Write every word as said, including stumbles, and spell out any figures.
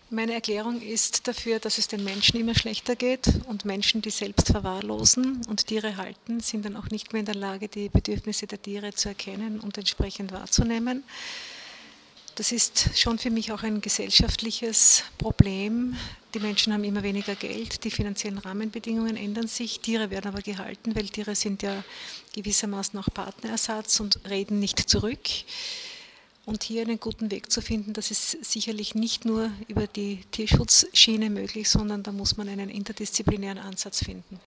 Meine Erklärung ist dafür, dass es den Menschen immer schlechter geht und Menschen, die selbst verwahrlosen und Tiere halten, sind dann auch nicht mehr in der Lage, die Bedürfnisse der Tiere zu erkennen und entsprechend wahrzunehmen. Das ist schon für mich auch ein gesellschaftliches Problem. Die Menschen haben immer weniger Geld, die finanziellen Rahmenbedingungen ändern sich, Tiere werden aber gehalten, weil Tiere sind ja gewissermaßen auch Partnerersatz und reden nicht zurück. Und hier einen guten Weg zu finden, das ist sicherlich nicht nur über die Tierschutzschiene möglich, sondern da muss man einen interdisziplinären Ansatz finden.